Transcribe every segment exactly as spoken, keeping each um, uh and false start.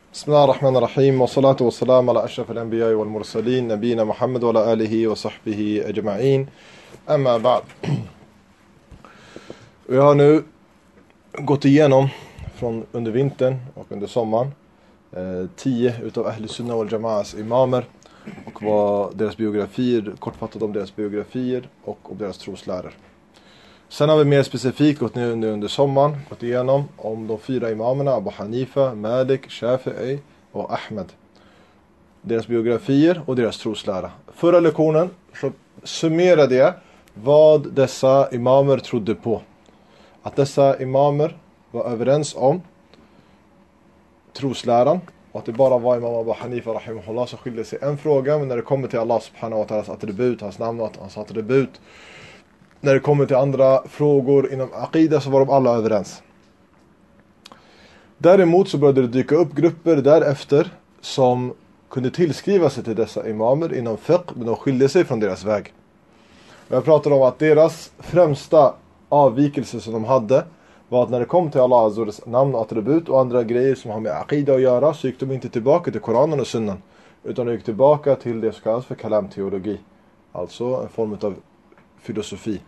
بسم الله الرحمن الرحيم والصلاة والسلام على أشرف الأنبياء والمرسلين نبينا محمد وعلى آله وصحبه أجمعين أما بعد. Vi har nu gått igenom från under vintern och under sommaren eh, tio utav Ahl Sunnah wal Jama'as imamer och vad deras biografier, kortfattat om deras biografier och om deras troslärare. Sen har vi mer specifikt gått nu under sommaren gått igenom om de fyra imamerna Abu Hanifa, Malik, Shafi'i och Ahmed. Deras biografier och deras troslära. Förra lektionen så summerade jag vad dessa imamer trodde på. Att dessa imamer var överens om trosläran. Och att det bara var imam Abu Hanifa rahimahullah som skilde sig en fråga. Men när det kommer till Allah subhanahu wa ta'alas attribut, hans namn och hans attribut. När det kommer till andra frågor inom aqida så var de alla överens. Däremot så började det dyka upp grupper därefter som kunde tillskriva sig till dessa imamer inom fiqh, men de skilde sig från deras väg. Och jag pratade om att deras främsta avvikelse som de hade var att när det kom till Allah Azures namn och attribut och andra grejer som har med aqida att göra så gick de inte tillbaka till Koranen och Sunnan, utan de gick tillbaka till det som kallas för kalamteologi. Alltså en form av filosofi.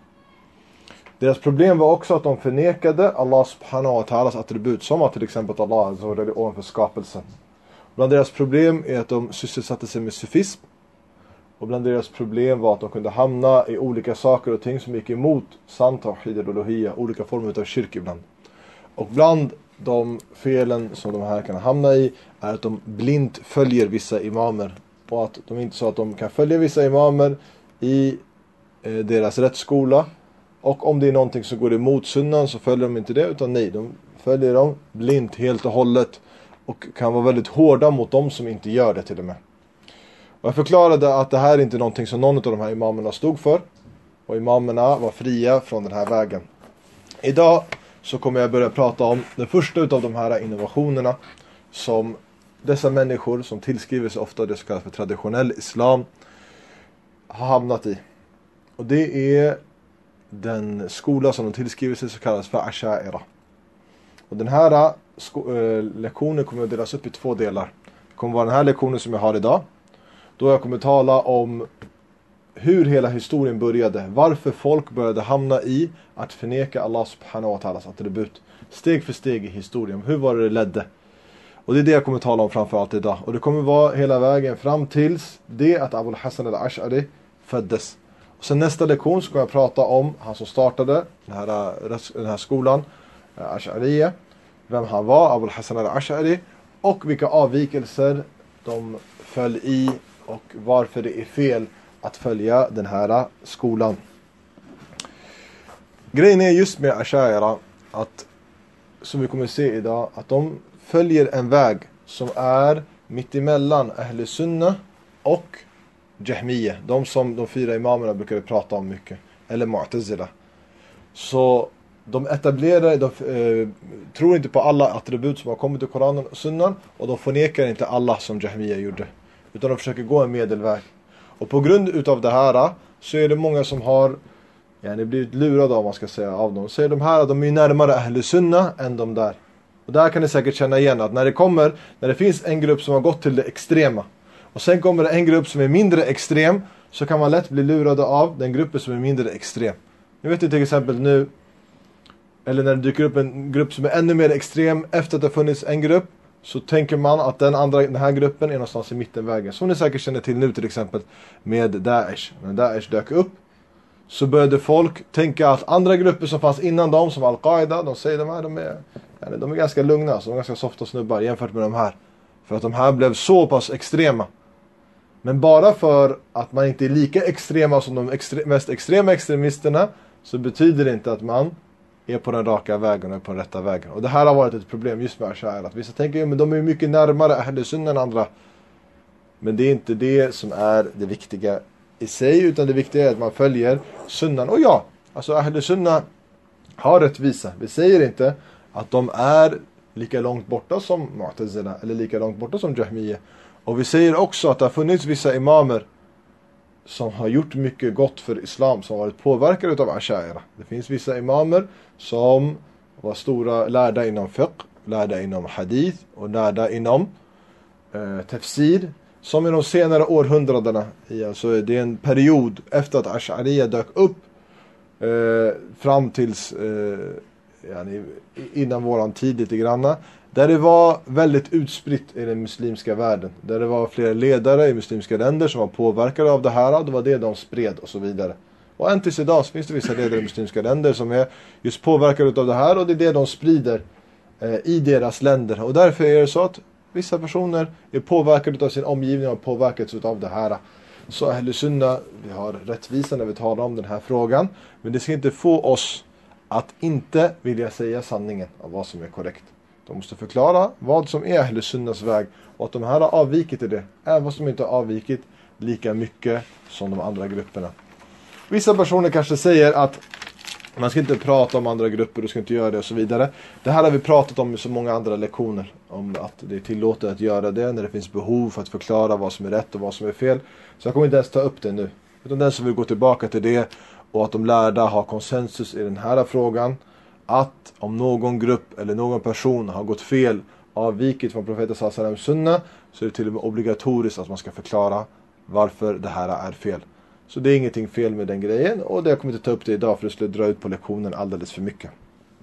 Deras problem var också att de förnekade Allah subhanahu wa ta'alas attribut, som att till exempel att Allah är ovanför skapelsen. Bland deras problem är att de sysselsatte sig med sufism. Och bland deras problem var att de kunde hamna i olika saker och ting som gick emot sant tawhid och uluhiyya, olika former av kyrk ibland. Och bland de felen som de här kan hamna i är att de blint följer vissa imamer. Och att de inte så att de kan följa vissa imamer i eh, deras rättsskola. Och om det är någonting som går emot sunnan så följer de inte det, utan nej, de följer dem blint helt och hållet och kan vara väldigt hårda mot dem som inte gör det till och med. Och jag förklarade att det här är inte någonting som någon av de här imamerna stod för, och imamerna var fria från den här vägen. Idag så kommer jag börja prata om den första av de här innovationerna som dessa människor som tillskriver sig ofta det så kallas för traditionell islam har hamnat i. Och det är den skola som de tillskriver sig så kallas för Asha'ira. Och den här sko- äh, lektionen kommer att delas upp i två delar. Det kommer vara den här lektionen som jag har idag. Då jag kommer tala om hur hela historien började. Varför folk började hamna i att förneka Allah subhanahu wa ta'alas attribut. Steg för steg i historien. Hur var det det ledde? Och det är det jag kommer att tala om framförallt idag. Och det kommer vara hela vägen fram tills det att Abu Hassan al-Ash'ari föddes. Och sen nästa lektion ska jag prata om han som startade den här, den här skolan, Ash'ariyya, vem han var, Abu Hassan al-Ash'ari, och vilka avvikelser de föll i och varför det är fel att följa den här skolan. Grejen är just med Ash'ariyya att, som vi kommer att se idag, att de följer en väg som är mittemellan Ahl Sunnah och Jahmiyya, de som de fyra imamerna brukade prata om mycket, eller Mu'tazila. Så de etablerar, de eh, tror inte på alla attribut som har kommit i Koranen och Sunnan, och de förnekar inte Allah som Jahmiyya gjorde, utan de försöker gå en medelväg. Och på grund utav det här så är det många som har ja, ni blivit lurade av man ska säga av dem. Så är de här, de är närmare Ahl Sunnah än de där. Och där kan ni säkert känna igen att när det kommer, när det finns en grupp som har gått till det extrema och sen kommer det en grupp som är mindre extrem, så kan man lätt bli lurade av den gruppen som är mindre extrem. Nu vet ni till exempel nu, eller när det dyker upp en grupp som är ännu mer extrem efter att det har funnits en grupp, så tänker man att den andra, den här gruppen är någonstans i mittenvägen. Som ni säkert känner till nu till exempel med Daesh. När Daesh dök upp så började folk tänka att andra grupper som fanns innan dem, som Al-Qaida, de säger de här, de är, de är ganska lugna, så de är ganska softa snubbar jämfört med de här. För att de här blev så pass extrema. Men bara för att man inte är lika extrema som de extre- mest extrema extremisterna, så betyder det inte att man är på den raka vägen och på den rätta vägen. Och det här har varit ett problem just med Ash'ariyya. Att vissa tänker att de är mycket närmare Ahl Sunnah än andra. Men det är inte det som är det viktiga i sig, utan det viktiga är att man följer sunnan. Och ja, alltså Ahl Sunnah har rättvisa. Vi säger inte att de är lika långt borta som Mu'tazila eller lika långt borta som Jahmiyya. Och vi säger också att det har funnits vissa imamer som har gjort mycket gott för islam, som har varit påverkade av Ash'ariyya. Det finns vissa imamer som var stora lärda inom fiqh, lärda inom hadith och lärda inom eh, tafsir som i de senare århundradena, alltså det är en period efter att Ash'ariya dök upp eh, fram tills eh, yani, innan våran tid lite granna, där det var väldigt utspritt i den muslimska världen, där det var flera ledare i muslimska länder som var påverkade av det här, och det var det de spred och så vidare. Och än tills idag finns det vissa ledare i muslimska länder som är just påverkade av det här, och det är det de sprider eh, i deras länder. Och därför är det så att vissa personer är påverkade av sin omgivning och påverkats av det här. Så Ahl Sunna, vi har rättvisa när vi talar om den här frågan, men det ska inte få oss att inte vilja säga sanningen av vad som är korrekt. De måste förklara vad som är Ahl Sunnas väg, och att de här har avvikit i det, även vad som inte har avvikit lika mycket som de andra grupperna. Vissa personer kanske säger att man ska inte prata om andra grupper, du ska inte göra det och så vidare. Det här har vi pratat om i så många andra lektioner, om att det är tillåtet att göra det när det finns behov för att förklara vad som är rätt och vad som är fel. Så jag kommer inte ens ta upp det nu, utan den som vill gå tillbaka till det, och att de lärda har konsensus i den här frågan, att om någon grupp eller någon person har gått fel, avvikit från profeten sallallahu alaihi wasallam sunna, så är det till och med obligatoriskt att man ska förklara varför det här är fel. Så det är ingenting fel med den grejen, och det jag kommer inte ta upp det idag för det skulle dra ut på lektionen alldeles för mycket.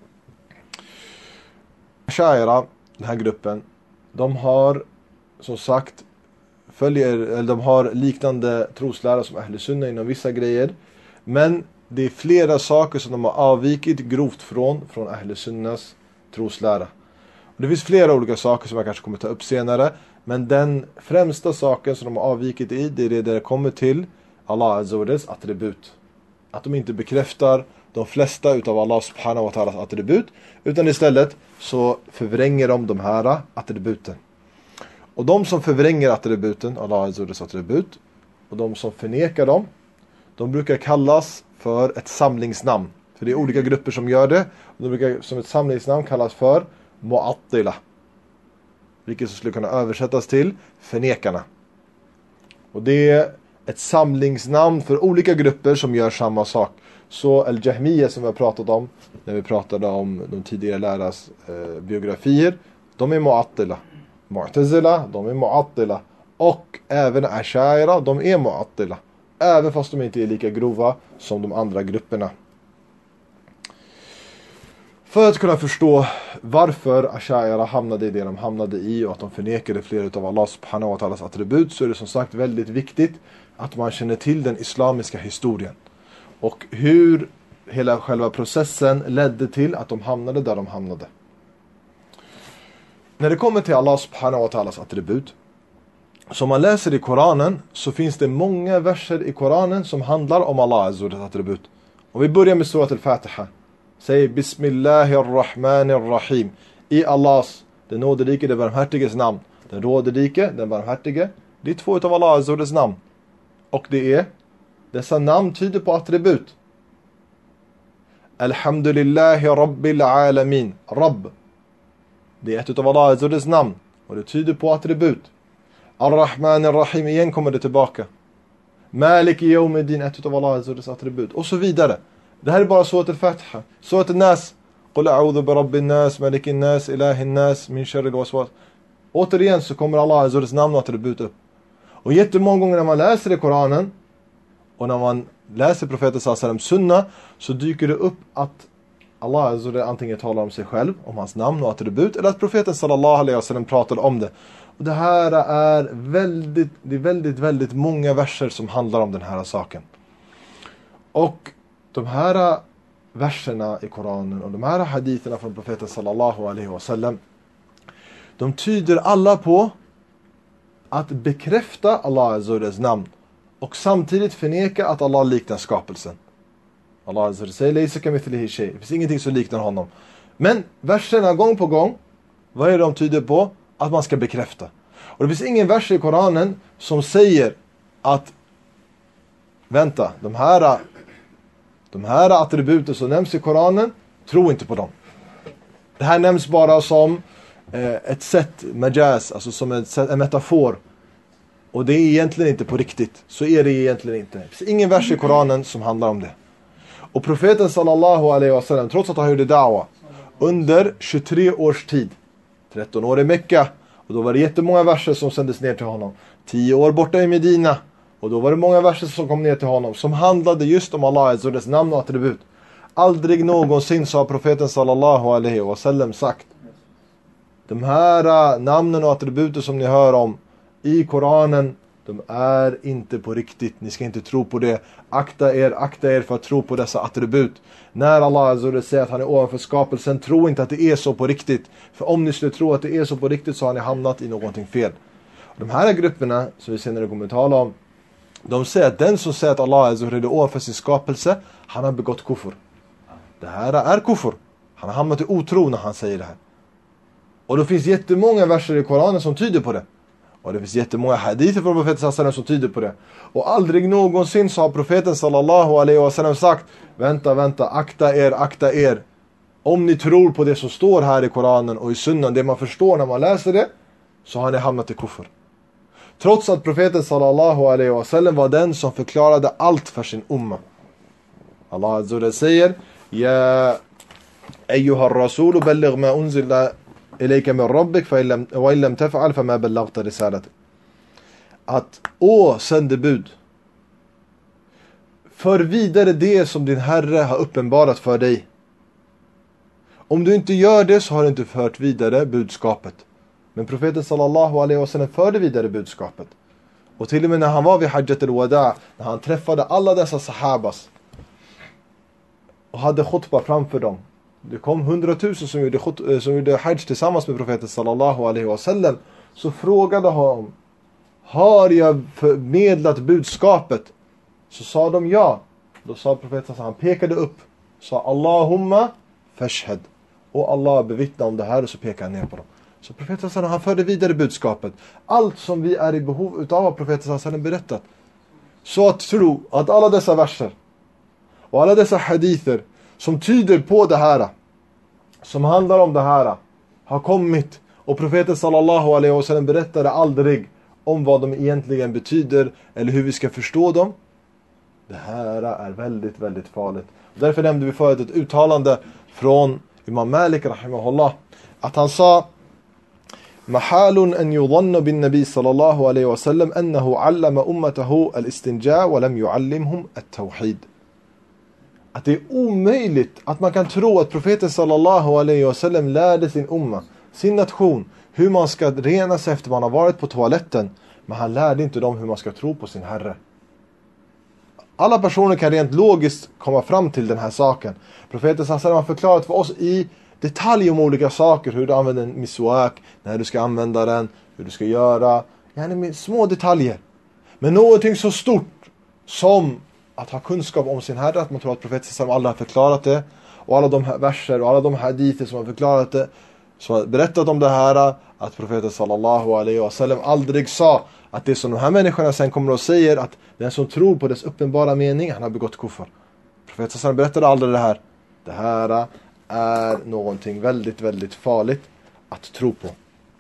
Ash'ariya, den här gruppen, de har som sagt följer, eller de har liknande troslära som Ahl Sunna inom vissa grejer, men det är flera saker som de har avvikit grovt från från Ahl Sunnas troslära. Och det finns flera olika saker som jag kanske kommer ta upp senare, men den främsta saken som de har avvikit i, det är det där det kommer till Allah Azza wa Jals attribut. Att de inte bekräftar de flesta utav Allah subhanahu wa ta'alas attribut, utan istället så förvränger de de här attributen. Och de som förvränger attributen, Allah Azza wa Jals attribut, och de som förnekar dem, de brukar kallas för ett samlingsnamn. För det är olika grupper som gör det, och de brukar som ett samlingsnamn kallas för Mu'attila, vilket skulle kunna översättas till förnekarna. Och det är ett samlingsnamn för olika grupper som gör samma sak. Så Al-Jahmiya som vi har pratat om när vi pratade om de tidigare lärares eh, biografier, de är Mu'attila. Mu'tazila, de är Mu'attila. Och även Ash'ariya, de är Mu'attila. Även fast de inte är lika grova som de andra grupperna. För att kunna förstå varför Ash'ariya hamnade i det de hamnade i, och att de förnekade flera av Allah subhanahu wa ta'alas attribut, så är det som sagt väldigt viktigt att man känner till den islamiska historien. Och hur hela själva processen ledde till att de hamnade där de hamnade. När det kommer till Allah subhanahu wa ta'alas attribut, som man läser i Koranen, så finns det många verser i Koranen som handlar om Allah Azza wa Jals attribut. Och vi börjar med surat al-Fatiha. Säg Bismillahirrahmanirrahim. I Allahs, den nåderike, den barmhärtiges namn. Den råderike, den barmhärtige. Det är två utav Allah Azza wa Jals namn. Och det är, dessa namn tyder på attribut. Alhamdulillahi Rabbil Alamin. Rabb. Det är ett utav Allah Azza wa Jals namn. Och det tyder på attribut. Ar-Rahman Ar-Rahim, igen kommer det tillbaka. Malik Yawmiddin, ett utav Allah Azza wa Jals attribut. Och så vidare. Det här är bara surat al-Fatiha. Surat al-Nas. Qul a'udhu bi rabbin nas, malikin nas, ilahin nas, min sharril waswas. Återigen så kommer Allah Azza wa Jals namn och attribut upp. Och jättemånga gånger när man läser i Koranen, och när man läser profeten sallallahu alaihi wasallam sunna, så dyker det upp att Allah Azza wa Jals antingen talar om sig själv, om hans namn och attribut, eller att profeten sallallahu alaihi wasallam pratar om det. Och det här är väldigt, det är väldigt, väldigt många verser som handlar om den här saken. Och de här verserna i Koranen och de här haditherna från profeten sallallahu alaihi wasallam, de tyder alla på att bekräfta Allah Azza wa Jals namn och samtidigt förneka att Allah liknar skapelsen. Allah Azza wa Jals säger laysa kamithlihi shay. Det finns ingenting som liknar honom. Men verserna gång på gång, vad är det de tyder på? Att man ska bekräfta. Och det finns ingen vers i Koranen som säger att vänta, de här de här attributen som nämns i Koranen, tro inte på dem. Det här nämns bara som eh, ett sätt, majaz, alltså som ett sätt, en metafor. Och det är egentligen inte på riktigt. Så är det egentligen inte. Det finns ingen vers i Koranen som handlar om det. Och profeten sallallahu alaihi wasallam, trots att han gjorde da'wa under tjugotre års tid, tretton år i Mekka Och då var det jättemånga verser som sändes ner till honom. Tio år borta i Medina. Och då var det många verser som kom ner till honom. Som handlade just om Allah och dess namn och attribut. Aldrig någonsin så har profeten sallallahu alaihi wasallam sagt. De här namnen och attributen som ni hör om i Koranen. De är inte på riktigt. Ni ska inte tro på det. Akta er, akta er för att tro på dessa attribut. När Allah säger att han är ovanför skapelsen, tro inte att det är så på riktigt. För om ni skulle tro att det är så på riktigt så har ni hamnat i någonting fel. De här grupperna som vi senare kommer att tala om, de säger att den som säger att Allah är ovanför sin skapelse, han har begått kufur. Det här är kufur. Han har hamnat i otro när han säger det här. Och det finns jättemånga verser i Koranen som tyder på det. Och det finns jättemånga hadither från profeten sallallahu alaihi wasallam som tyder på det. Och aldrig någonsin så har profeten sallallahu alaihi wasallam sagt: Vänta, vänta, akta er, akta er. Om ni tror på det som står här i Koranen och i sunnan, det man förstår när man läser det, så har ni hamnat i kufr. Trots att profeten sallallahu alaihi wasallam var den som förklarade allt för sin umma. Allah azza wa jalla säger: Ja ayyuhar rasul balligh ma unzila ilayka min rabbik fa illam wa illam taf'al fama ballaghta risalatak. Att å sändebud, för vidare det som din Herre har uppenbarat för dig. Om du inte gör det så har du inte fört vidare budskapet. Men profeten sallallahu alaihi wasallam förde vidare budskapet. Och till och med när han var vid Hajjat al-Wada, när han träffade alla dessa sahabas och hade khutbah framför dem. Det kom hundratusen som gjorde, som gjorde hajj tillsammans med profeten sallallahu alaihi wasallam. Så frågade han: har jag förmedlat budskapet? Så sa de ja. Då sa profeten, han pekade upp, sa Allahumma fashhad. Och Allah bevittnar om det här, och så pekade han ner på dem. Så profeten sallallahu, han förde vidare budskapet. Allt som vi är i behov utav har profeten sallallahu berättat. Så att tro att alla dessa verser och alla dessa hadither som tyder på det här, som handlar om det här, har kommit. Och profeten sallallahu alaihi wasallam berättade aldrig om vad de egentligen betyder eller hur vi ska förstå dem. Det här är väldigt, väldigt farligt. Och därför nämnde vi förut ett uttalande från Imam Malik rahimahullah, att han sa: Mahalun an yudhanna bin nabi sallallahu alaihi wasallam annahu allama ummatahu al-istinja wa lam yuallimhum at-tawhid. Att det är omöjligt att man kan tro att profeten sallallahu alaihi wasallam lärde sin umma, sin nation, hur man ska rena sig efter man har varit på toaletten, men han lärde inte dem hur man ska tro på sin Herre. Alla personer kan rent logiskt komma fram till den här saken. Profeten sallallahu alaihi wasallam har förklarat för oss i detalj om olika saker, hur du använder en miswak, när du ska använda den, hur du ska göra, gärna med små detaljer. Men någonting så stort som att ha kunskap om sin Herre, att man tror att profeten sallallahu alaihi wasallam aldrig har förklarat det, och alla de här verser och alla de hadither som har förklarat det, som har berättat om det här, att profeten sallallahu alaihi wasallam aldrig sa att det som de här människorna sen kommer och säger, att den som tror på dess uppenbara mening, han har begått kufr. Profeten sallallahu alaihi wasallam berättade aldrig det här. Det här är någonting väldigt, väldigt farligt att tro på.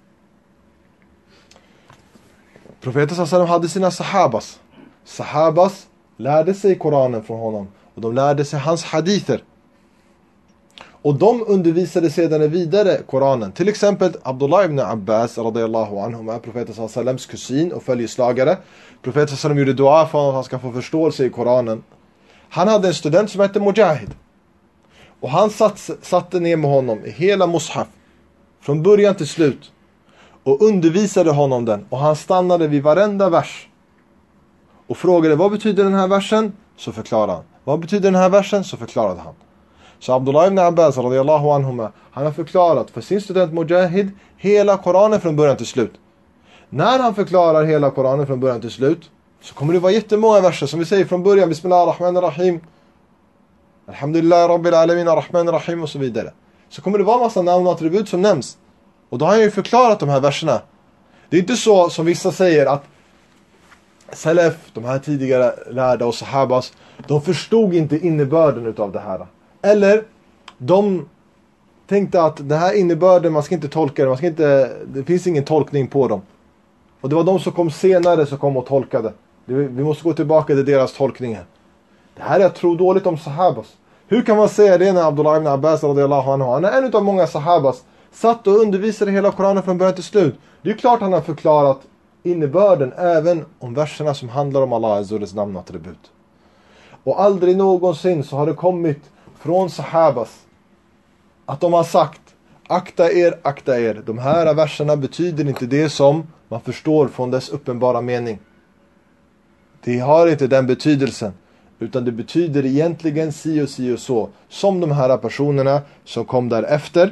Profeten sallallahu alaihi wasallam hade sina sahabas. Sahabas lärde sig Koranen från honom, och de lärde sig hans hadither. Och de undervisade sedan vidare Koranen. Till exempel Abdullah ibn Abbas radiyallahu anhu, är profeten sallallahu alaihi wasallams kusin och följeslagare. Profeten sallallahu alaihi wasallam gjorde dua för att han ska få förståelse i Koranen. Han hade en student som hette Mujahid. Och han satt, satte ner med honom i hela mushaf, från början till slut, och undervisade honom den. Och han stannade vid varenda vers och frågade: vad betyder den här versen? Så förklarade han. Vad betyder den här versen? Så förklarade han. Så Abdullah ibn Abbas radiyallahu anhuma, han har förklarat för sin student Mujahid hela Koranen från början till slut. När han förklarar hela Koranen från början till slut, så kommer det vara jättemånga verser som vi säger från början: Bismillahirrahmanirrahim, Alhamdulillah Rabbil Alamin, Ar-Rahmanir-Rahim och så vidare. Så kommer det vara en massa namn och attribut som nämns. Och då har han ju förklarat de här verserna. Det är inte så som vissa säger, att Salaf, de här tidigare lärda och sahabas, de förstod inte innebörden utav det här. Eller de tänkte att den här innebörden, man ska inte tolka det, man ska inte, det finns ingen tolkning på dem. Och det var de som kom senare som kom och tolkade. Vi måste gå tillbaka till deras tolkningar. Det här är att tro dåligt om sahabas. Hur kan man säga det när Abdullah ibn Abbas radiyallahu anhu, han är en av många sahabas satt och undervisade hela Koranen från början till slut. Det är klart han har förklarat innebörden även om verserna som handlar om Allah Azza wa Jals namn och attribut. Och aldrig någonsin så har det kommit från sahabas att de har sagt: akta er, akta er. De här verserna betyder inte det som man förstår från dess uppenbara mening. Det har inte den betydelsen. Utan det betyder egentligen si och si och så. Som de här personerna som kom därefter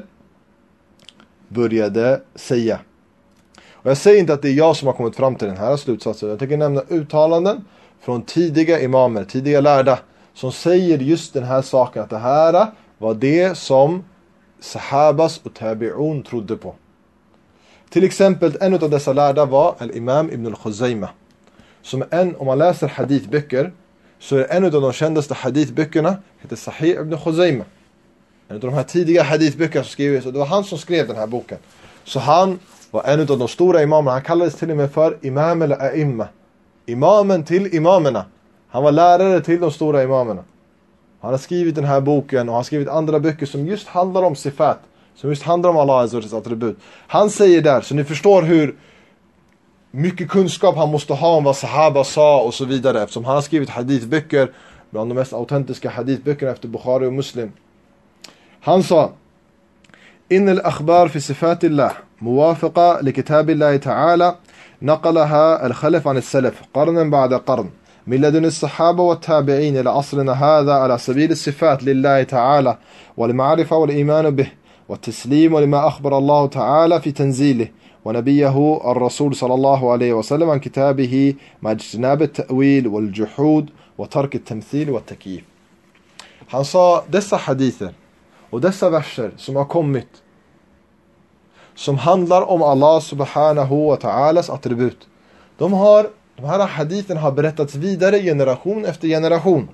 började säga. Och jag säger inte att det är jag som har kommit fram till den här slutsatsen. Jag tänker nämna uttalanden från tidiga imamer, tidiga lärda, som säger just den här saken, att det här var det som sahabas och tabi'un trodde på. Till exempel en av dessa lärda var al-Imam Ibn al-Khuzaymah, som en, om man läser hadithböcker, så är en av de kändaste hadithböckerna heter Sahih Ibn Khuzaymah. En av de här tidiga hadithböckerna som skrevs, och det var han som skrev den här boken. Så han var en av de stora imamerna. Han kallades till och med för Imam al-A'imma. Imamen till imamerna. Han var lärare till de stora imamerna. Han har skrivit den här boken och har skrivit andra böcker som just handlar om sifat. Som just handlar om Allah Azza wa Jals attribut. Han säger där, så ni förstår hur mycket kunskap han måste ha om vad sahaba sa och så vidare. Eftersom han har skrivit hadithböcker, bland de mest autentiska hadithböckerna efter Bukhari och Muslim. Han sa: إن الأخبار في صفات الله موافقة لكتاب الله تعالى نقلها الخلف عن السلف قرنا بعد قرن من لدن الصحابة والتابعين إلى عصرنا هذا على سبيل الصفات لله تعالى والمعرفة والإيمان به والتسليم ولما أخبر الله تعالى في تنزيله ونبيه الرسول صلى الله عليه وسلم عن كتابه مع اجتناب التأويل والجحود وترك التمثيل والتكييف. Han sa dessa hadither och dessa verser som har kommit, som handlar om Allah subhanahu wa ta'alas attribut. De har, de här hadithen har berättats vidare generation efter generation.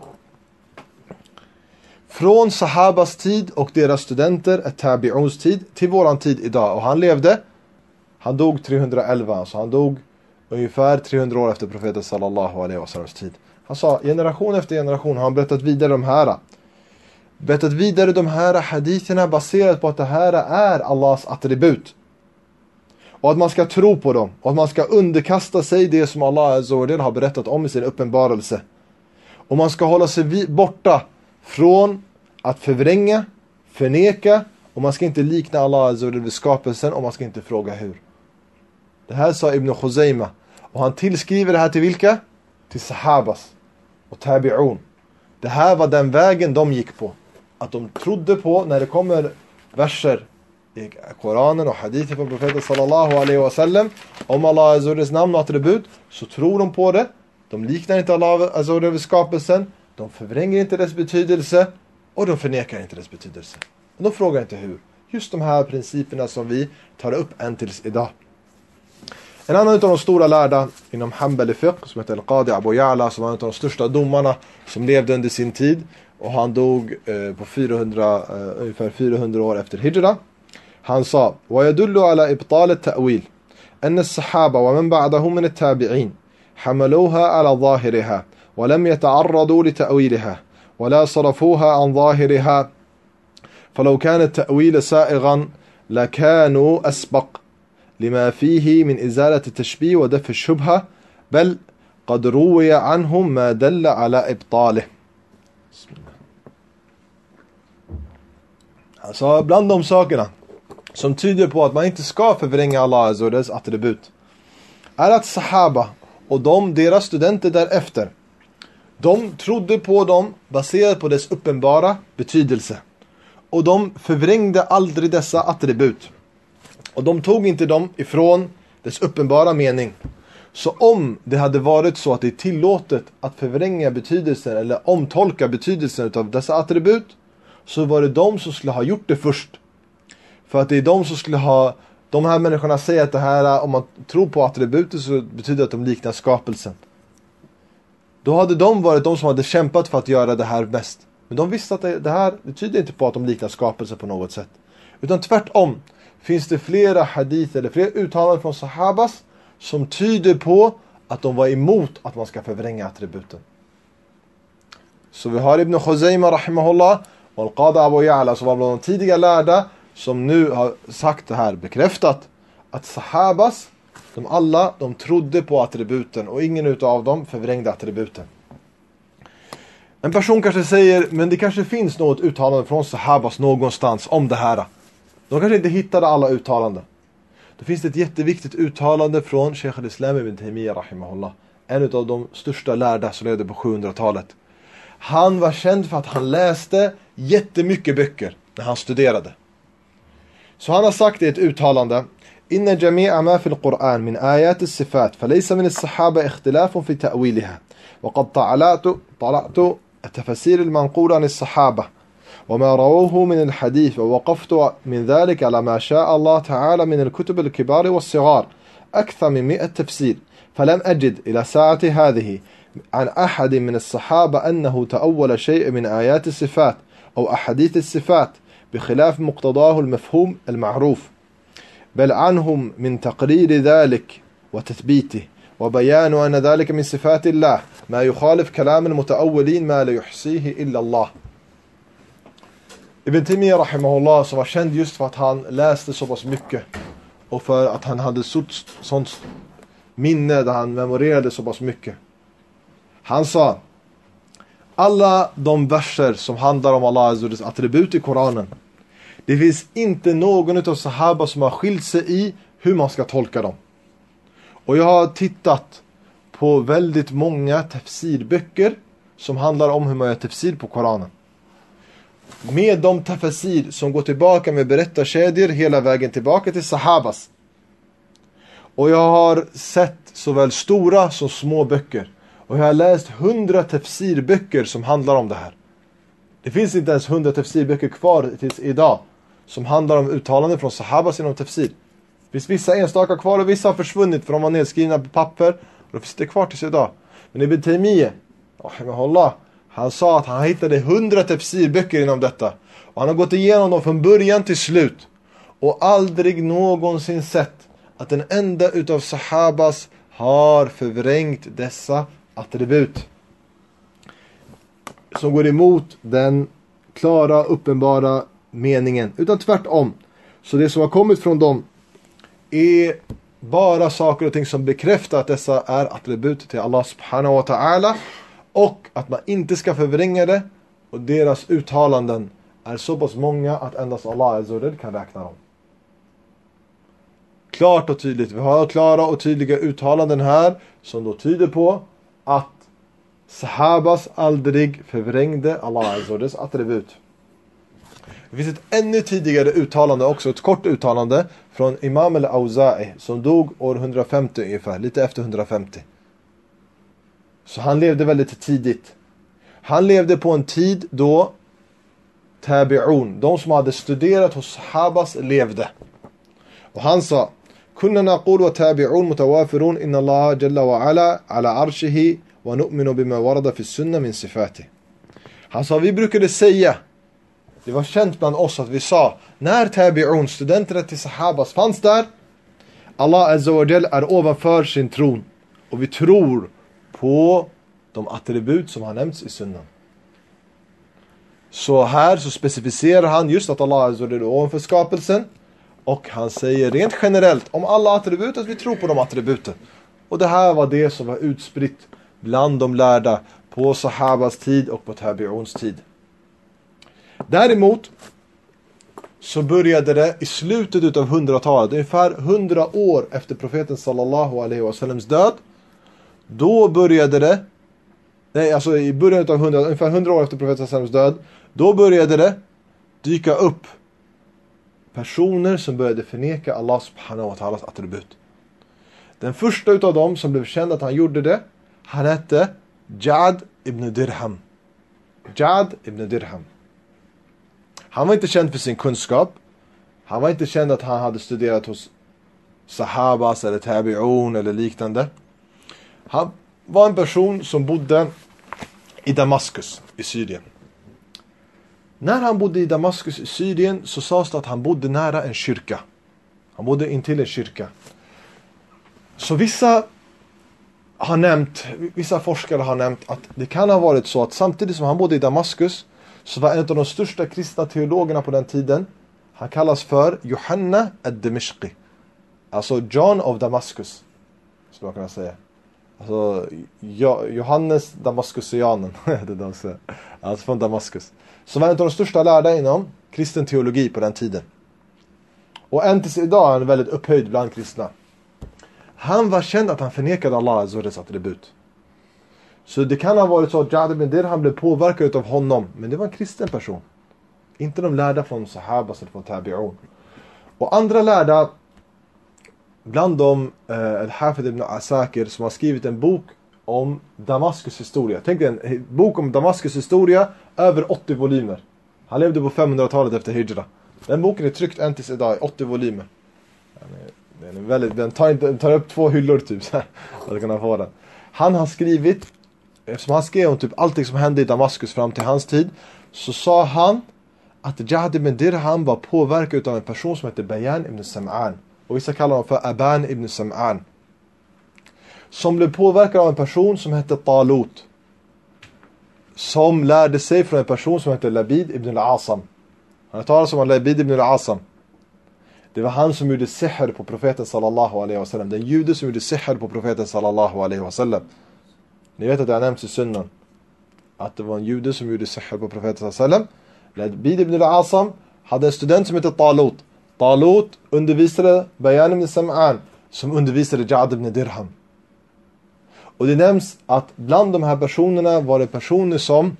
Från sahabas tid och deras studenter, at-tabi'uns tid, till våran tid idag. Och han levde, han dog trehundraelva, så han dog ungefär trehundra år efter profeten sallallahu alaihi wasallams tid. Han sa, generation efter generation har han berättat vidare de här. Berättat vidare de här haditherna baserat på att det här är Allahs attribut. Och att man ska tro på dem. Och att man ska underkasta sig det som Allah Azza wa Jal har berättat om i sin uppenbarelse. Och man ska hålla sig borta från att förvränga, förneka. Och man ska inte likna Allah Azza wa Jal vid skapelsen, och man ska inte fråga hur. Det här sa Ibn Khuzaymah. Och han tillskriver det här till vilka? Till sahabas och tabi'un. Det här var den vägen de gick på. Att de trodde på, när det kommer verser i Koranen och hadither från profeten sallallahu alaihi wasallam om Allah Azza wa Jals namn och attribut, så tror de på det. De liknar inte Allah Azza wa Jal vid skapelsen. De förvränger inte dess betydelse. Och de förnekar inte dess betydelse. Och de frågar inte hur. Just de här principerna som vi tar upp än tills idag. En annan av de stora lärda inom Hanbali fiqh, som heter Al-Qadi Abu Ya'la, som var en av de största domarna som levde under sin tid, och han dog eh, på fyrahundra, eh, ungefär fyrahundra år efter hijra. Han sa: وَيَدُلُّ عَلَى إبطال التأويل أن الصحابة ومن بعدهم من التابعين حملوها على ظاهرها ولم يتعرضوا لتأويلها ولا صرفوها عن ظاهرها فلو كان التأويل سائغا لكانوا أسبق لما فيه من إزالة التشبيه ودفع الشبهة بل قد روي عنهم ما دل على إبطاله. Alltså, bland de sakerna som tyder på att man inte ska förvränga Allah Azza wa Jals attribut är att sahaba och de, deras studenter därefter, de trodde på dem baserat på dess uppenbara betydelse. Och de förvrängde aldrig dessa attribut. Och de tog inte dem ifrån dess uppenbara mening. Så om det hade varit så att det är tillåtet att förvränga betydelsen eller omtolka betydelsen av dessa attribut, så var det de som skulle ha gjort det först. För att det är de som skulle ha, de här människorna säger att det här, om man tror på attributet, så betyder det att de liknar skapelsen. Då hade de varit de som hade kämpat för att göra det här bäst. Men de visste att det, det här betyder inte på att de liknar skapelsen på något sätt. Utan tvärtom finns det flera hadith eller flera uttalanden från sahabas som tyder på att de var emot att man ska förvränga attributen. Så vi har Ibn Khuzaymah rahimahullah och Al-Qadi Abu Ya'la, som var bland de tidiga lärda som nu har sagt det här, bekräftat att sahabas, de alla, de trodde på attributen och ingen utav dem förvrängde attributen. En person kanske säger, men det kanske finns något uttalande från sahabas någonstans om det här. De kanske inte hittade alla uttalanden. Då finns det ett jätteviktigt uttalande från Sheikh al-Islam ibn Taymiyyah rahimahullah. En av de största lärda som levde på sjuhundratalet. Han var känd för att han läste jättemycket böcker när han studerade. Så han har sagt i ett uttalande: Inna jami'a ma fil Qur'an min ayat as-sifat falaysa min as-sahaba ikhtilafun fi ta'wiliha wa qad ta'alatu tala'tu at-tafasir al-manqula an as-sahaba وما رووه من الحديث ووقفت من ذلك على ما شاء الله تعالى من الكتب الكبار والصغار أكثر من مئة تفسير فلم أجد إلى ساعة هذه عن أحد من الصحابة أنه تأول شيء من آيات الصفات أو أحاديث الصفات بخلاف مقتضاه المفهوم المعروف بل عنهم من تقرير ذلك وتثبيته وبيان أن ذلك من صفات الله ما يخالف كلام المتأولين ما لا يحصيه إلا الله. Ibn Taymiyyah rahimahullah, som var känd just för att han läste så pass mycket och för att han hade sånt minne där han memorerade så pass mycket. Han sa: alla de verser som handlar om Allah Azza wa Jals attribut i Koranen, det finns inte någon utav sahaba som har skilt sig i hur man ska tolka dem. Och jag har tittat på väldigt många tafsirböcker som handlar om hur man gör tafsir på Koranen. Med de tafsir som går tillbaka med berättarkedjor hela vägen tillbaka till sahabas. Och jag har sett såväl stora som små böcker. Och jag har läst hundra tafsirböcker som handlar om det här. Det finns inte ens hundra tafsirböcker kvar tills idag som handlar om uttalanden från sahabas inom tafsir. Det finns vissa enstaka kvar och vissa har försvunnit för de var nedskrivna på papper. Och det finns det kvar tills idag. Men Ibn Taymiyyah, rahimahullah, han sa att han hittade hundra tafsirböcker inom detta. Och han har gått igenom dem från början till slut. Och aldrig någonsin sett att en enda utav sahabas har förvrängt dessa attribut. Som går emot den klara, uppenbara meningen. Utan tvärtom. Så det som har kommit från dem är bara saker och ting som bekräftar att dessa är attribut till Allah subhanahu wa ta'ala. Och att man inte ska förvränga det. Och deras uttalanden är så pass många att endast Allah Azza wa Jal kan räkna dem. Klart och tydligt. Vi har klara och tydliga uttalanden här som då tyder på att sahabas aldrig förvrängde Allah Azza wa Jals attribut. Det finns ett ännu tidigare uttalande också, ett kort uttalande från Imam al-Awza'i som dog år hundrafemtio ungefär, lite efter hundrafemtio. Så han levde väldigt tidigt. Han levde på en tid då tabi'un, de som hade studerat hos sahabas, levde. Och han sa: kunna naqul wa tabi'un mutawafirun inna Allah jalla wa ala ala arshihi wa nu'minu bima warada fi sunna min sifati. Han sa, vi brukade säga, det var känt bland oss att vi sa, när tabi'un, studenterna till sahabas, fanns där, Allah Azza wa Jal är ovanför sin tron. Och vi tror på de attribut som har nämnts i sunnan. Så här så specificerar han just att Allah Azza wa Jal är ovanför skapelsen. Och han säger rent generellt om alla attribut att vi tror på de attributen. Och det här var det som var utspritt bland de lärda på sahabas tid och på tabi'uns tid. Däremot så började det i slutet av hundratalet, ungefär hundra år efter profeten sallallahu alaihi wasallams död. Då började det, nej alltså i början av hundra, ungefär hundra år efter profeten sallallahu alaihi wasallams död, då började det dyka upp personer som började förneka Allah subhanahu wa ta'alas attribut. Den första utav dem som blev känd att han gjorde det, han hette Ja'd ibn Dirham. Ja'd ibn Dirham. Han var inte känd för sin kunskap. Han var inte känd att han hade studerat hos sahabas eller tabi'un eller liknande. Han var en person som bodde i Damaskus i Syrien. När han bodde i Damaskus i Syrien så sades det att han bodde nära en kyrka. Han bodde intill en kyrka. Så vissa har nämnt, vissa forskare har nämnt att det kan ha varit så att samtidigt som han bodde i Damaskus så var en av de största kristna teologerna på den tiden Han kallas för Johanna ad-Dimishqi. Alltså John of Damascus, skulle man kunna säga. Alltså jo- Johannes Damaskusianen. Det de säger. Alltså från Damaskus. Som var en av de största lärda inom kristen teologi på den tiden. Och än tills idag är han väldigt upphöjd bland kristna. Han var känd att han förnekade Allah Azza wa Jalla attribut. Så det kan ha varit så att Ja'd ibn Dirham blev påverkad av honom. Men det var en kristen person. Inte de lärda från Sahabas eller från Tabi'un. Och andra lärda, bland dem eh, Al-Hafid ibn Asakir, som har skrivit en bok om Damaskus historia. Tänk dig en bok om Damaskus historia, över åttio volymer. Han levde på femhundratalet efter Hijra. Den boken är tryckt än tills idag i åttio volymer. Den, är väldigt, den, tar, den tar upp två hyllor typ. Så här, kan få den. Han har skrivit, eftersom han skrev om typ allting som hände i Damaskus fram till hans tid, så sa han att Ja'd ibn Dirham var påverkad av en person som heter Bayan ibn Sam'an. Och vissa kallar honom för Aban ibn Sam'an. Som blev påverkad av en person som hette Talut. Som lärde sig från en person som hette Labid ibn al-Asam. Han har talat om Labid ibn al-Asam. Det var han som gjorde sihr på profeten sallallahu alaihi wasallam. Den jude som gjorde sihr på profeten sallallahu alaihi wasallam. Ni vet att det har nämnts i sunnan. Att det var en jude som gjorde sihr på profeten sallallahu alaihi wasallam. Labid ibn al-Asam hade en student som hette Talut. Talut undervisade Bayan ibn Sam'an, som undervisade Ja'd ibn Dirham. Och det nämns att bland de här personerna var det personer som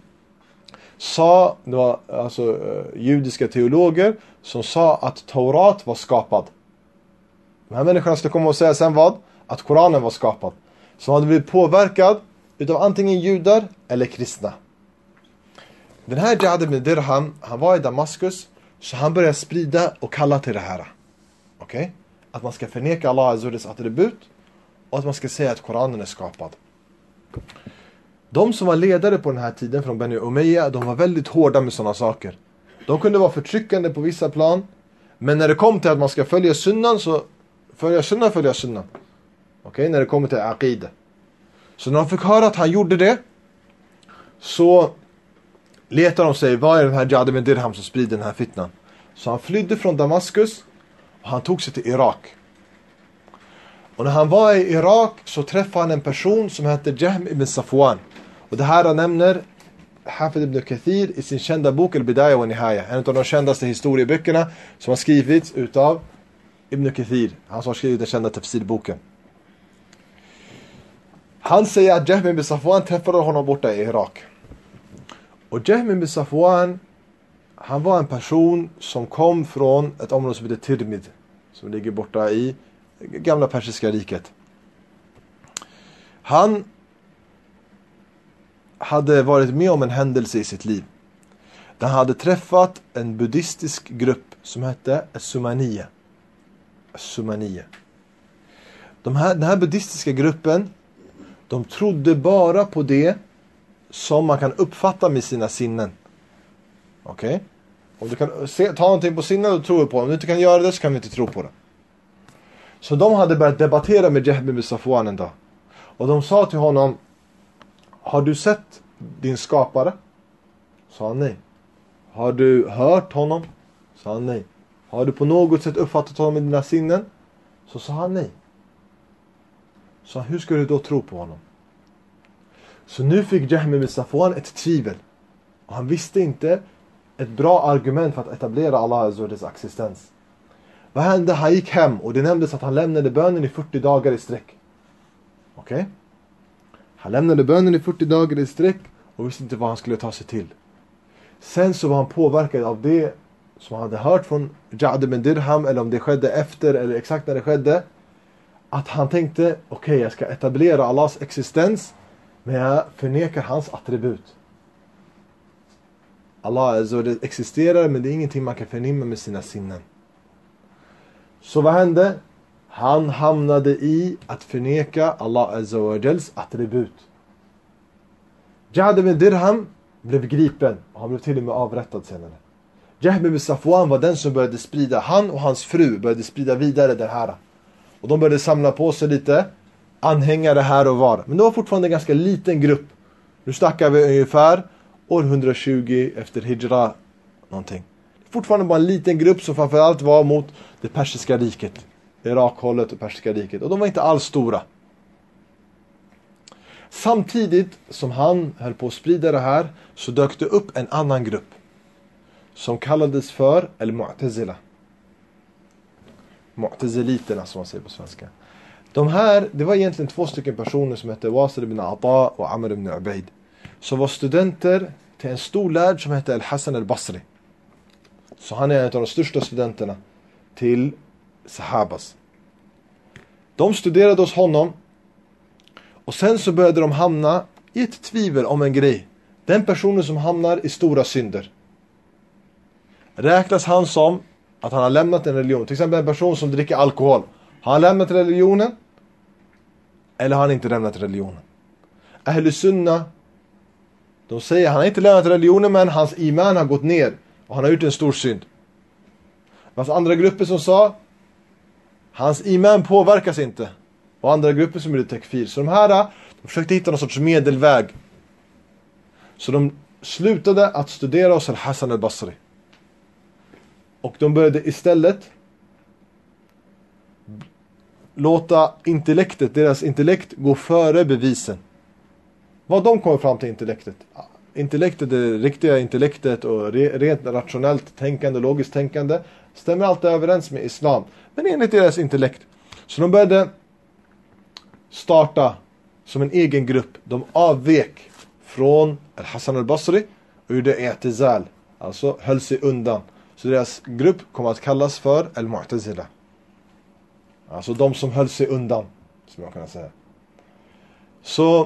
sa, det var alltså uh, judiska teologer som sa att Taurat var skapad. De här människorna ska komma och säga sen vad? Att Koranen var skapad. Som hade blivit påverkad utav antingen judar eller kristna. Den här Ja'd ibn Dirham, han var i Damaskus, så han började sprida och kalla till det här. Okej? Okay? Att man ska förneka Allah Azza wa Jallas attribut och att man ska säga att Koranen är skapad. De som var ledare på den här tiden från Bani Umayya, de var väldigt hårda med sådana saker. De kunde vara förtryckande på vissa plan, men när det kom till att man ska följa sunnan, så följa sunnan, följa sunnan. Okej? Okay? När det kommer till aqida. Så när de fick höra att han gjorde det, så letar de sig, vad är den här Ja'd ibn Dirham som sprider den här fitnan? Så han flydde från Damaskus och han tog sig till Irak. Och när han var i Irak så träffade han en person som hette Jahm ibn Safwan. Och det här nämner Hafid ibn Kathir i sin kända bok Al-Bidaya wa Nihaya. En av de kändaste historieböckerna som har skrivits utav Ibn Kathir. Han som har skrivit den kända tafsirboken. Han säger att Jahm ibn Safwan träffade honom borta i Irak. Och Jahm ibn Safwan, han var en person som kom från ett område som heter Tirmid, som ligger borta i gamla persiska riket. Han hade varit med om en händelse i sitt liv. Han hade träffat en buddhistisk grupp som hette As-Sumaniya. As-Sumaniya. De här, den här buddhistiska gruppen, de trodde bara på det som man kan uppfatta med sina sinnen. Okej? Okay? Om du kan se, ta någonting på sinnen och tro på det. Om du inte kan göra det så kan vi inte tro på det. Så de hade börjat debattera med Jahm ibn Safwan en dag. Och de sa till honom: har du sett din skapare? Sa han nej. Har du hört honom? Sa han nej. Har du på något sätt uppfattat honom med dina sinnen? Så sa han nej. Så hur ska du då tro på honom? Så nu fick Jahm ibn Safwan ett tvivel. Och han visste inte ett bra argument för att etablera Allah Azza wa Jallas existens. Vad hände? Han gick hem och det nämndes att han lämnade bönen i fyrtio dagar i sträck. Okej? Okay? Han lämnade bönen i fyrtio dagar i sträck och visste inte vad han skulle ta sig till. Sen så var han påverkad av det som han hade hört från Ja'd ibn Dirham, eller om det skedde efter eller exakt när det skedde. Att han tänkte, okej, okay, jag ska etablera Allahs existens, men jag förnekar hans attribut. Allah Azza wa Jalla existerar, men det är ingenting man kan förnimma med sina sinnen. Så vad hände? Han hamnade i att förneka Allah Azza wa Jallas attribut. Ja'd ibn Dirham blev gripen och han blev till och med avrättad senare. Jahm ibn Safwan var den som började sprida, han och hans fru började sprida vidare det här. Och de började samla på sig lite anhängare här och var. Men det var fortfarande en ganska liten grupp. Nu snackar vi ungefär år hundratjugo efter Hijra någonting. Det fortfarande bara en liten grupp som framförallt var mot det persiska riket. Irakhållet och persiska riket. Och de var inte alls stora. Samtidigt som han höll på att sprida det här så dök det upp en annan grupp som kallades för al-Mu'tazila. Mu'taziliterna som man säger på svenska. De här, det var egentligen två stycken personer som hette Wasil ibn Ata och Amr ibn Ubaid. Som var studenter till en stor lärd som hette Al-Hasan al-Basri. Så han är en av de största studenterna till Sahabas. De studerade hos honom. Och sen så började de hamna i ett tvivel om en grej. Den personen som hamnar i stora synder. Räknas han som att han har lämnat en religion. Till exempel en person som dricker alkohol. Har han lämnat religionen? Eller har han inte lämnat religionen? Ahl Sunna, de säger han har inte lämnat religionen men hans iman har gått ner. Och han har gjort en stor synd. Men andra grupper som sa hans iman påverkas inte. Och andra grupper som gjorde tekfir. Så de här de försökte hitta någon sorts medelväg. Så de slutade att studera hos Al-Hasan al-Basri. Och de började istället låta intellektet, deras intellekt gå före bevisen. Vad de kommer fram till intellektet. Intellektet, det riktiga intellektet och re, rent rationellt tänkande, logiskt tänkande stämmer alltid överens med islam. Men enligt deras intellekt. Så de började starta som en egen grupp. De avvek från Al-Hasan al-Basri och gjorde i'tizal. Alltså höll sig undan. Så deras grupp kommer att kallas för Al-Mu'tazila. Alltså de som höll sig undan, som jag kan säga. Så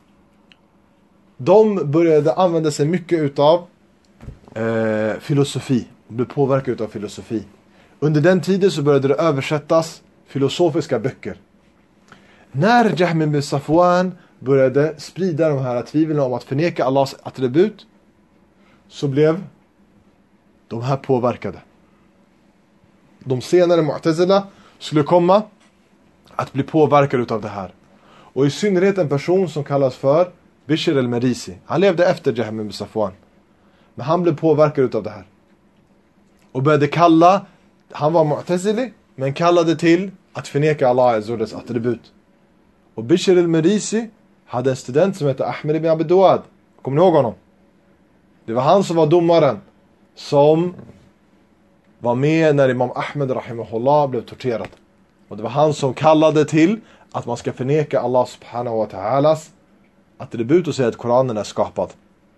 de började använda sig mycket utav eh, filosofi. De blev påverkade utav filosofi. Under den tiden så började det översättas filosofiska böcker. När Jahm ibn Safwan började sprida de här tvivlen om att förneka Allahs attribut, så blev de här påverkade. De senare Mu'tazila skulle komma att bli påverkade utav det här. Och i synnerhet en person som kallas för Bishr al-Marisi. Han levde efter Jahm ibn Safwan. Men han blev påverkad utav det här. Och började kalla, han var Mu'tazili, men kallade till att förneka Allahs attribut. Och Bishr al-Marisi hade en student som hette Ahmed ibn Abi Duad. Kommer ni ihåg honom? Det var han som var domaren som var med när Imam Ahmed rahimahullah blev torterad. Och det var han som kallade till att man ska förneka Allah subhanahu wa ta'alas attribut och säga att Koranen är skapad.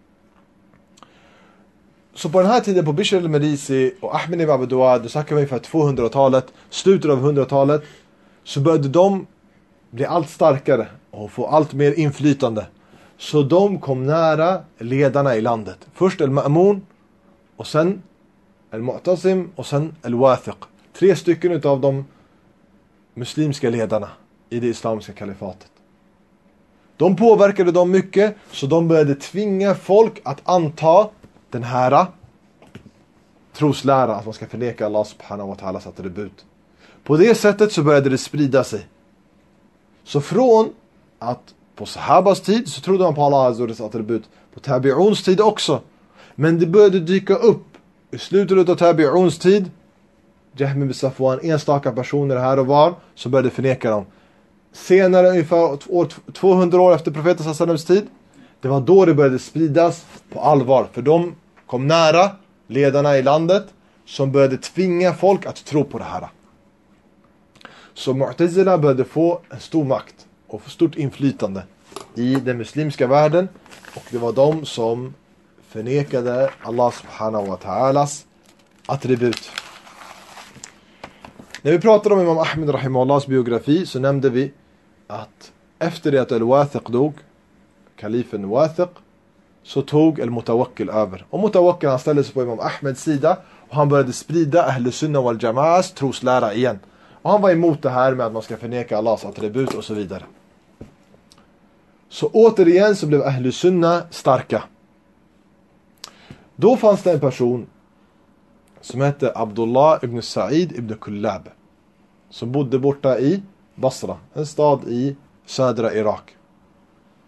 Så på den här tiden på Bishr al-Marisi och Ahmed ibn Abi Duad, då snackar vi ungefär tvåhundratalet, slutet av hundratalet, så började de bli allt starkare och få allt mer inflytande. Så de kom nära ledarna i landet. Först al-Ma'mun och sen al-Mu'tasim och sen al-Wathiq. Tre stycken utav de muslimska ledarna i det islamiska kalifatet. De påverkade dem mycket, så de började tvinga folk att anta den här troslära, att man ska förneka Allah subhanahu wa ta'alas attribut. På det sättet så började det sprida sig. Så från att på Sahabas tid så trodde man på Allahs attribut, på Tabi'uns tid också. Men det började dyka upp i slutet av Tabi'uns tid, Jahm ibn Safwan, enstaka personer här och var, som började förneka dem. Senare, ungefär tvåhundra år efter profetens sallallahu tid, det var då det började spridas på allvar. För de kom nära ledarna i landet som började tvinga folk att tro på det här. Så Mu'tazila började få en stor makt och få stort inflytande i den muslimska världen. Och det var de som förnekade Allah subhanahu wa ta'alas attribut. När vi pratade om Imam Ahmed rahimahullahs biografi så nämnde vi att efter det att al-Wathiq dog, kalifen Wathiq, så tog al-Mutawakkil över. Och Mutawakkil, han ställde sig på Imam Ahmeds sida och han började sprida Ahl Sunna wal Jama'as troslära igen. Och han var emot det här med att man ska förneka Allahs attribut och så vidare. Så återigen så blev Ahl Sunna starka. Då fanns det en person som hette Abdullah ibn Sa'id ibn Kullab, som bodde borta i Basra, en stad i södra Irak.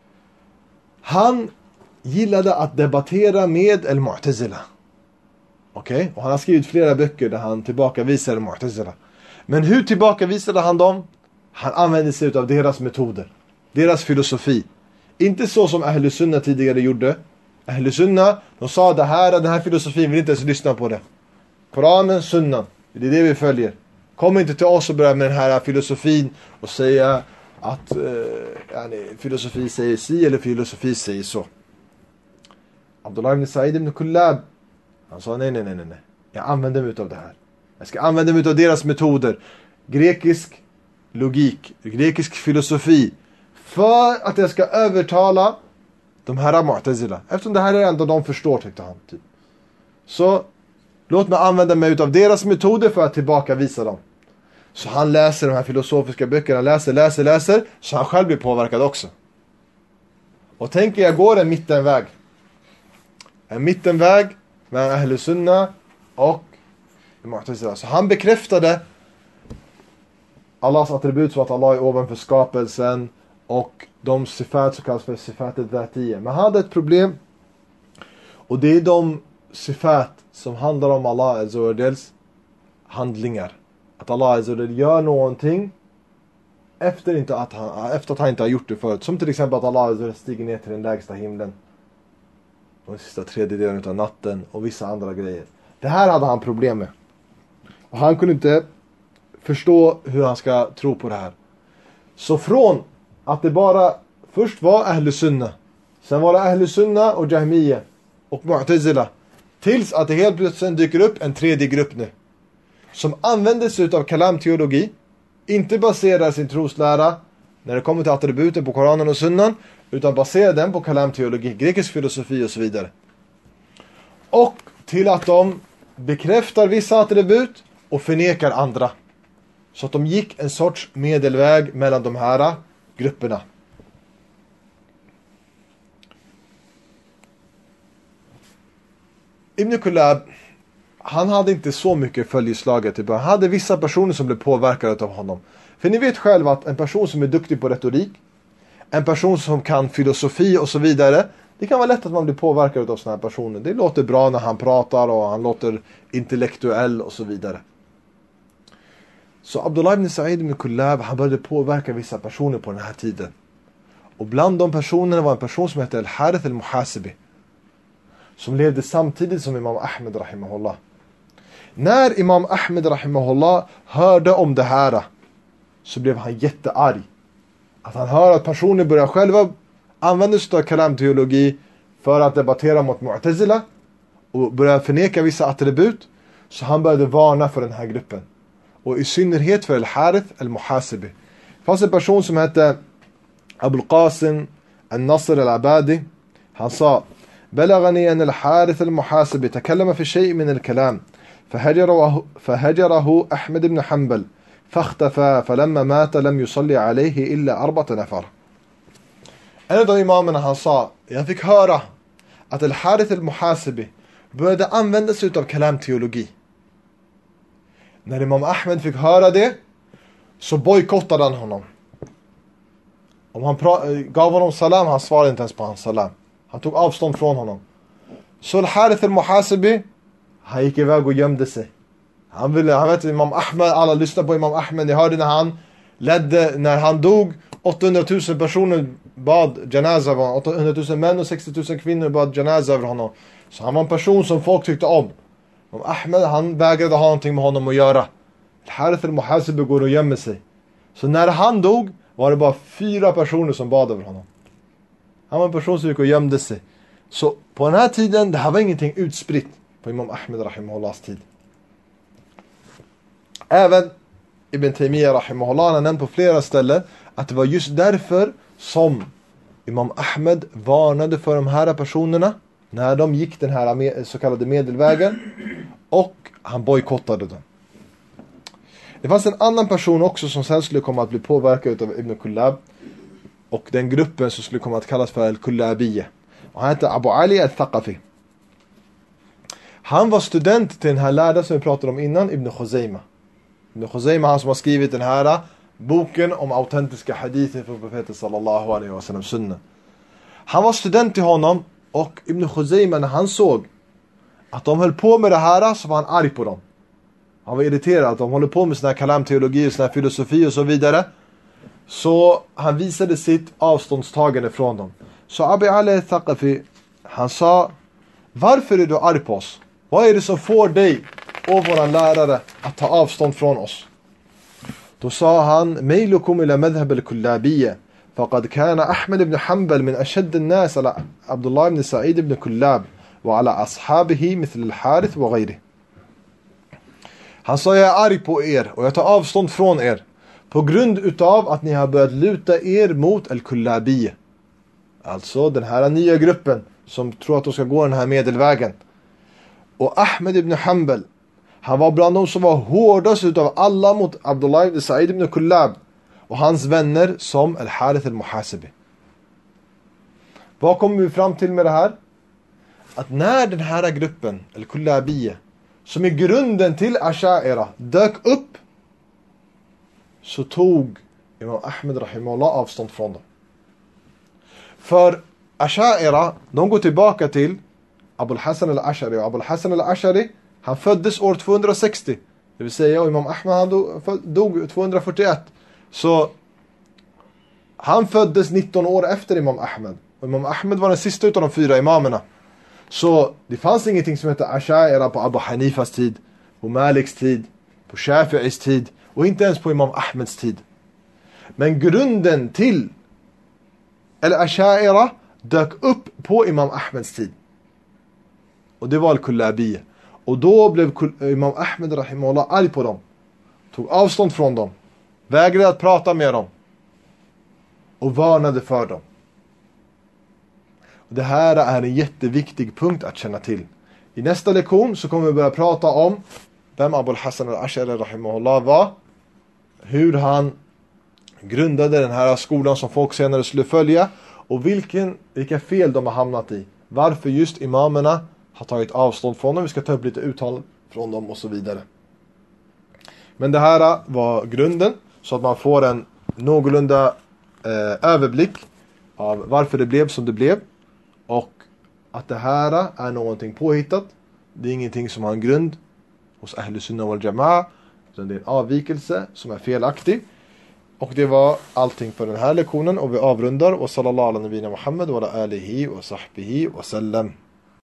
Han gillade att debattera med al-Mu'tazila. Okej? Okay? Och han har skrivit flera böcker där han tillbakavisar Mu'tazila. Men hur tillbakavisade han dem? Han använde sig av deras metoder. Deras filosofi. Inte så som Ahl Sunna tidigare gjorde. Ahl Sunna, de sa det här, den här filosofin, vill inte ens lyssna på det. Koranen, Sunnan. Det är det vi följer. Kom inte till oss och börja med den här filosofin och säga att eh, yani, filosofi säger si eller filosofi säger så. Abdullah ibn Sa'id ibn Kullab, han sa nej, nej, nej, nej. Jag använder mig av det här. Jag ska använda mig av deras metoder. Grekisk logik, grekisk filosofi. För att jag ska övertala de här Mu'tazila. Eftersom det här är ändå de förstår, tyckte han. Typ. Så låt mig använda mig av deras metoder för att tillbakavisa dem. Så han läser de här filosofiska böckerna, läser, läser, läser. Så han själv blir påverkad också. Och tänker jag går en mittenväg. En mittenväg mellan Ahl Sunna och Mu'tazila. Så han bekräftade Allahs attribut så att Allah är ovanför skapelsen. Och de sifat som kallas för sifat al-dhatiyya. Men han hade ett problem. Och det är de sifat som handlar om Allah Azza wa Jals handlingar. Att Allah Azza wa Jal gör någonting efter, inte att han, efter att han inte har gjort det förut. Som till exempel att Allah Azza wa Jal stiger ner till den lägsta himlen. Och den sista tredjedelen av natten. Och vissa andra grejer. Det här hade han problem med. Och han kunde inte förstå hur han ska tro på det här. Så från att det bara först var Ahl Sunna. Sen var det Ahl Sunna och Jahmiyya. Och Mu'tazila. Tills att det helt plötsligt dyker upp en tredje grupp nu. Som använder sig av kalamteologi. Inte baserar sin troslära när det kommer till attributen på Koranen och Sunnan. Utan baserar den på kalamteologi, grekisk filosofi och så vidare. Och till att de bekräftar vissa attribut och förnekar andra. Så att de gick en sorts medelväg mellan de här grupperna. Ibn Kullab, han hade inte så mycket följeslaget. Han hade vissa personer som blev påverkade av honom. För ni vet själva att en person som är duktig på retorik, en person som kan filosofi och så vidare, det kan vara lätt att man blir påverkad av sådana här personer. Det låter bra när han pratar och han låter intellektuell och så vidare. Så Abdullah ibn Sa'id ibn Kullab, han började påverka vissa personer på den här tiden. Och bland de personerna var en person som hette Al-Harith al-Muhasibi. Som levde samtidigt som Imam Ahmed rahimahullah. När Imam Ahmed rahimahullah hörde om det här, så blev han jättearg. Att han hör att personer börjar själva använda sig av kalamteologi för att debattera mot Mu'tazila och börja förneka vissa attribut. Så han började varna för den här gruppen. Och i synnerhet för Al-Harith al-Muhasibi. Det fanns en person som hette Abul Qasim al-Nasr al-Abadi. Han sa: بلغني أن الحارث المحاسبي تكلم في شيء من الكلام فهجره, فهجره أحمد بن حنبل فاختفى فلما مات لم يصلي عليه إلا أربعة نفر. En av imamerna, han sa: jag fick höra att Al-Harith al-Muhasibi började använda sig av kalamteologi. När Imam Ahmed fick höra det, så bojkottade han honom. Om han gav honom salam, han svarade inte ens på hans salam. Han tog avstånd från honom. Så Al-Harith al-Muhasibi, han gick iväg och gömde sig. Han ville, han vet Imam Ahmed, alla lyssnade på Imam Ahmed. Jag hörde när han ledde, när han dog, åttahundratusen personer bad janaza över honom. åttahundratusen män och sextio tusen kvinnor bad janaza över honom. Så han var en person som folk tyckte om. Imam Ahmed, han vägrade ha någonting med honom att göra. Al-Harith al-Muhasibi går och gömmer sig. Så när han dog var det bara fyra personer som bad över honom. Han var en person som gick och gömde sig. Så på den här tiden, det här var ingenting utspritt på Imam Ahmed rahimahullahs tid. Även Ibn Taymiyyah rahimahullah har nämnt på flera ställen att det var just därför som Imam Ahmed varnade för de här personerna när de gick den här så kallade medelvägen, och han bojkottade dem. Det fanns en annan person också som sen skulle komma att bli påverkad av Ibn Kullab, och den gruppen som skulle komma att kallas för Al-Kullabiyya. Och han hette Abu Ali al-Thaqafi. Han var student till den här lärda som vi pratade om innan, Ibn Khuzaymah. Ibn Khuzaymah, han som har skrivit den här boken om autentiska hadither för profeten sallallahu alaihi wa sallam sunna. Han var student till honom, och Ibn Khuzaymah, när han såg att de höll på med det här, så var han arg på dem. Han var irriterad att de håller på med sån här kalamteologi och sån här filosofi och så vidare. Så han visade sitt avståndstagande från dem. Så Abi Ali Thaqafi, han sa: varför är du arg på oss? Vad är det som får dig och våran lärare att ta avstånd från oss? Då sa han: ميلكم إلى مذهب الكلابية فقد كان أحمد بن حنبل من أشد الناس على عبد الله بن سعيد بن كلاب وعلى أصحابه مثل الحارث وغيره. Han sa: jag är arg på er och jag tar avstånd från er på grund utav att ni har börjat luta er mot al-Kullabiyya. Alltså den här nya gruppen som tror att de ska gå den här medelvägen. Och Ahmed ibn Hanbal, han var bland de som var hårdast utav alla mot Abdullah ibn Sa'id ibn Kullab och hans vänner som al-Harith al-Muhasibi. Vad kommer vi fram till med det här? Att när den här gruppen, al-Kullabiyya, som är grunden till Asha'ira, dök upp, så tog Imam Ahmed rahimahullah avstånd från dem. För Asha'ira, de går tillbaka till Abul Hasan al-Ash'ari. Och Abul Hasan al-Ash'ari, han föddes år tvåhundrasextio. Det vill säga, och Imam Ahmed han dog, dog tvåhundrafyrtioett. Så han föddes nitton år efter Imam Ahmed. Och Imam Ahmed var den sista utav de fyra imamerna. Så det fanns ingenting som heter Asha'ira på Abu Hanifas tid, på Maliks tid, på Shafi'is tid och inte ens på Imam Ahmeds tid. Men grunden till eller Asha'ira dök upp på Imam Ahmeds tid. Och det var al-Kullabiyya. Och då blev Imam Ahmed rahimahullah arg på dem. Tog avstånd från dem. Vägrade att prata med dem. Och varnade för dem. Och det här är en jätteviktig punkt att känna till. I nästa lektion så kommer vi börja prata om vem Abul Hasan al-Ash'ari rahimahullah var. Hur han grundade den här skolan som folk senare skulle följa. Och vilken, vilka fel de har hamnat i. Varför just imamerna har tagit avstånd från dem. Vi ska ta upp lite uttal från dem och så vidare. Men det här var grunden. Så att man får en någorlunda eh, överblick av varför det blev som det blev. Och att det här är någonting påhittat. Det är ingenting som har en grund hos Ahl Sunnah wal Jama'a. Utan det är en avvikelse som är felaktig. Och det var allting för den här lektionen. Och vi avrundar. Och sallallahu ala nabina Muhammad wa ala alihi wa sahbihi wa sallam.